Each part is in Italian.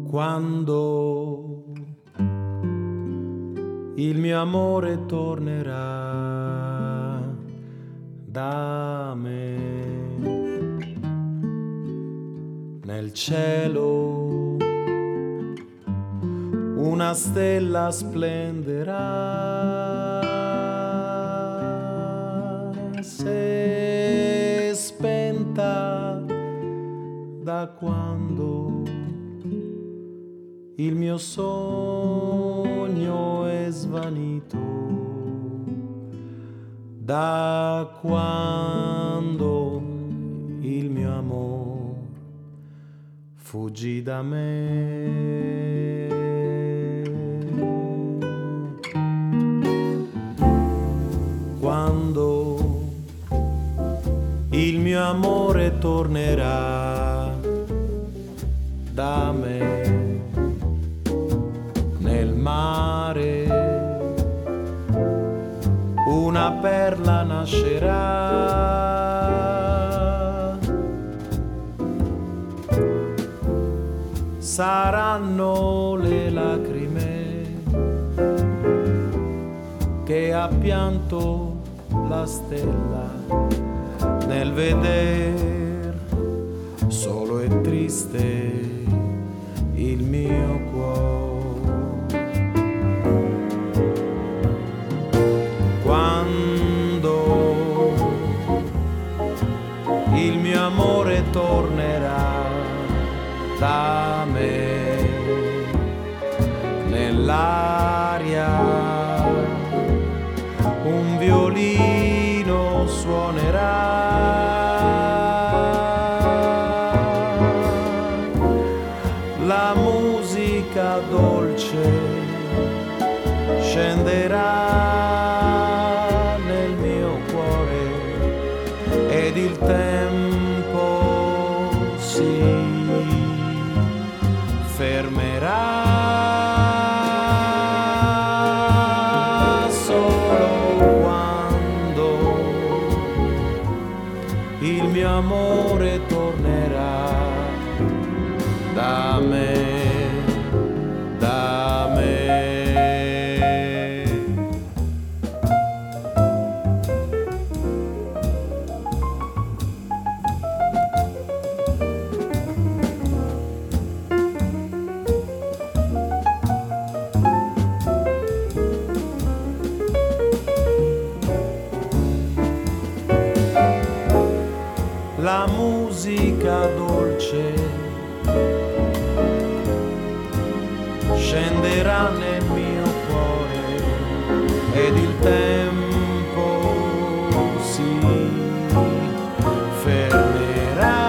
Quando il mio amore tornerà da me, nel cielo una stella splenderà, se spenta da quando il mio sogno è svanito, da quando il mio amor fuggì da me. Quando il mio amore tornerà da me, nel mare una perla nascerà, saranno le lacrime che ha pianto la stella nel veder solo e triste il mio cuore. Quando il mio amore tornerà da me, nell'aria un violino suonerà, la musica dolce scenderà nel mio cuore ed il tempo si fermerà. Solo quando il mio amore tornerà da me, da me. La musica dolce scenderà nel mio cuore ed il tempo si fermerà.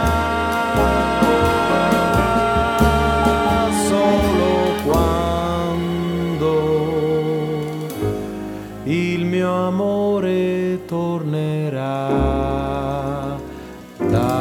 Solo quando il mio amore tornerà da